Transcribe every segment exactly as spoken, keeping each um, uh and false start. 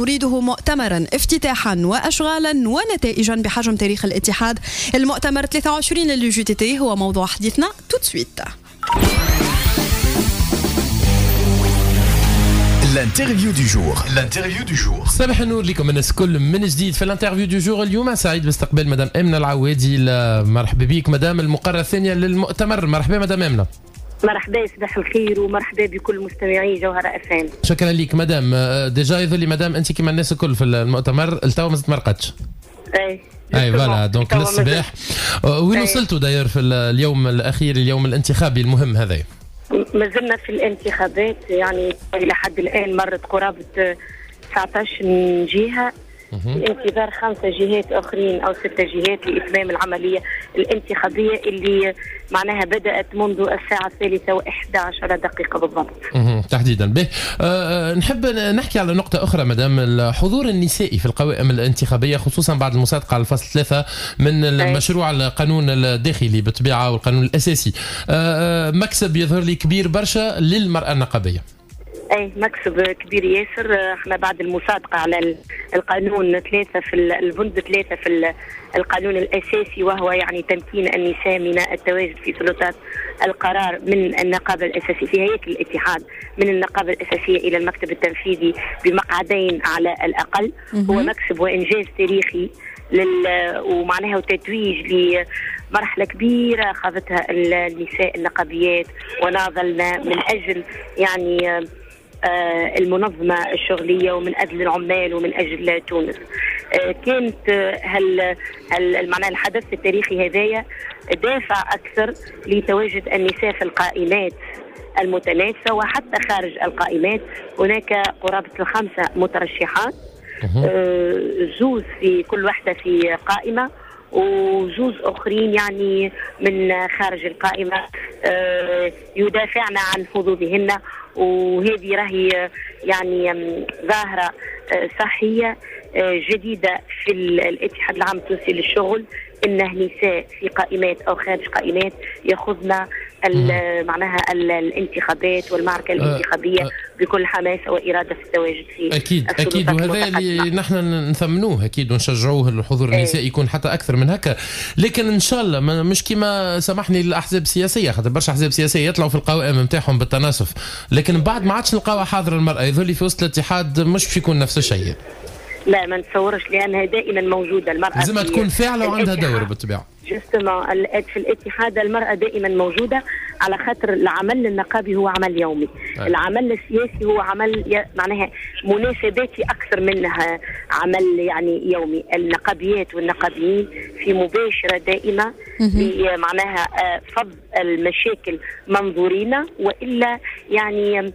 نريده مؤتمرا افتتاحا وأشغالا ونتائجا بحجم تاريخ الاتحاد. المؤتمر ثلاثة وعشرين لليو جي تي تي هو موضوع حديثنا تو سويت. الانترفيو دو جور الانترفيو دو جور صباح النور لكم الناس كل من جديد في الانترفيو دو جور. اليوم سعيد باستقبال مدام امنه العوادي. مرحبا بك مدام المقرة الثانيه للمؤتمر. مرحبا مدام امنه. مرحبا، صباح الخير ومرحبا بكل مستمعي جوهرة اف ام. شكرا لك مدام. ديجا يظل لي مدام انت كما الناس الكل في المؤتمر التوا ما تمرقتش. اي اي فوالا دونك للصباح. وين وصلتوا داير في اليوم الاخير اليوم الانتخابي المهم هذا؟ ما زلنا في الانتخابات، يعني الى حد الان مرت قرابه تسعطاش جهه في انتظار خمسه جهات اخرين او سته جهات لاتمام العمليه الانتخابيه اللي معناها بدات منذ الساعه الثالثه وإحدى عشرة دقيقه بالضبط. تحديدا به. أه نحب نحكي على نقطه اخرى مدام، الحضور النسائي في القوائم الانتخابيه خصوصا بعد المصادقه على الفصل ثلاثه من المشروع القانون الداخلي بالطبيعه والقانون الاساسي. أه مكسب يظهر لي كبير برشا للمراه النقابيه. اي مكسب كبير ياسر. احنا بعد المصادقه على القانون ثلاثه في البند ثلاثه في القانون الاساسي، وهو يعني تمكين النساء من التواجد في سلطات القرار من النقابه الاساسيه في هيئه الاتحاد، من النقابه الاساسيه الى المكتب التنفيذي بمقعدين على الاقل. هو مكسب وانجاز تاريخي لل ومعناها وتتويج لمرحله كبيره خاضتها النساء النقابيات وناضلنا من اجل يعني المنظمة الشغلية ومن أجل العمال ومن أجل تونس. كانت هل هل معناها الحدث التاريخي هذايا دافع أكثر لتواجد النساء في القائمات المتنافسة وحتى خارج القائمات. هناك قرابة الخمسة مترشحات، زوز في كل واحدة في قائمة وزوز اخرين يعني من خارج القائمه يدافعن عن حظوظهن، وهذه راهي يعني ظاهره صحيه جديده في الاتحاد العام التونسي للشغل، انه نساء في قائمات او خارج قائمات يخضن معناها الانتخابات والمعركه الانتخابيه أه أه بكل حماسه واراده في التواجد في اكيد اكيد. وهذا اللي نحن نثمنوه اكيد ونشجعوه الحضور النسائي أه يكون حتى اكثر من هكا، لكن ان شاء الله مش كما سمحني الاحزاب السياسيه، خاطر برشا احزاب سياسيه يطلعوا في القوائم نتاعهم بالتناسف، لكن بعد ما عادش نلقاوها حاضره المراه يظل في وسط الاتحاد مش باش يكون نفس الشيء. لا ما نتصورش، لانها دائما موجوده المراه، لازم تكون فاعله وعندها دور بالطبيعه. جستما في الاتحاد المرأة دائما موجودة، على خاطر العمل النقابي هو عمل يومي. أي. العمل السياسي هو عمل معناها مناسباتي أكثر منها عمل يعني يومي. النقابيات والنقابيين في مباشرة دائمة معناها فض المشاكل منظورين، وإلا يعني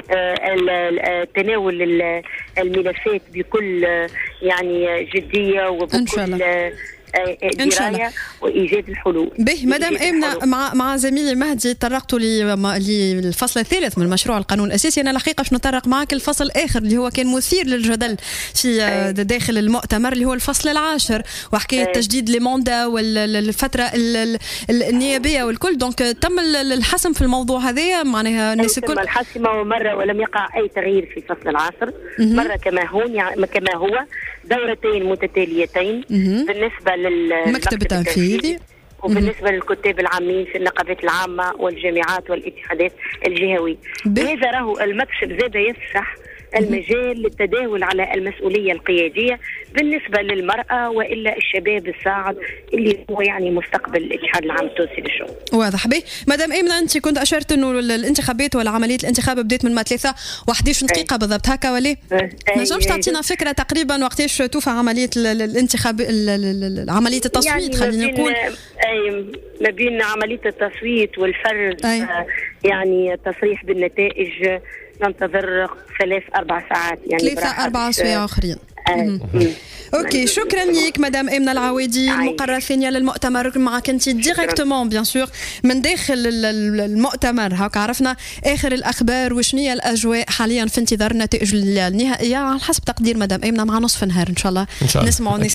تناول الملفات بكل يعني جدية وبكل دراية وإيجاد الحلول. به مدام امنه، مع مع زميلي مهدي تطرقتوا للفصل الثالث من مشروع القانون الاساسي. انا الحقيقه باش نتطرق معك الفصل الاخر اللي هو كان مثير للجدل في أي. داخل المؤتمر، اللي هو الفصل العاشر وحكايه أي. تجديد ليموندا والفتره النيابيه والكل. دونك تم الحسم في الموضوع هذا، معناها الناس الكل تم الحسم مره ولم يقع اي تغيير في الفصل العاشر. مره كما هو يعني كما هو دورتين متتاليتين بالنسبه للمكتب التنفيذي وبالنسبه للكتاب العامين في النقابات العامه والجامعات والاتحادات الجهويه. هذا راهو المكسب زاد يفسح المجال للتداول على المسؤوليه القياديه بالنسبه للمراه والا الشباب الصاعد اللي هو يعني مستقبل الاتحاد العام التونسي للشغل. واضح. به مدام امنه، انت كنت اشرت انه الانتخابات ولا عمليه الانتخاب بدات من ثلاثة وأحد عشر دقيقه بالضبط هكا ولا؟ نجمش تعطينا فكره تقريبا وقتاش توفى عمليه الانتخاب عمليه التصويت؟ يعني خلينا نقول اي ما بين عمليه التصويت والفرز آه يعني تصريح بالنتائج ننتظر ثلاث أربع ساعات، يعني ثلاثة أربع سوايع آخرين. اوكي، شكرا لك مدام امنه العوادي، المقرة الثانيه للمؤتمر. معك انت ديريكتومون بيان سور من داخل المؤتمر، هاك عرفنا اخر الاخبار وشنية الاجواء حاليا في انتظار النتائج النهائيه على حسب تقدير مدام امنه مع نصف نهار ان شاء الله, إن شاء الله. نسمعوا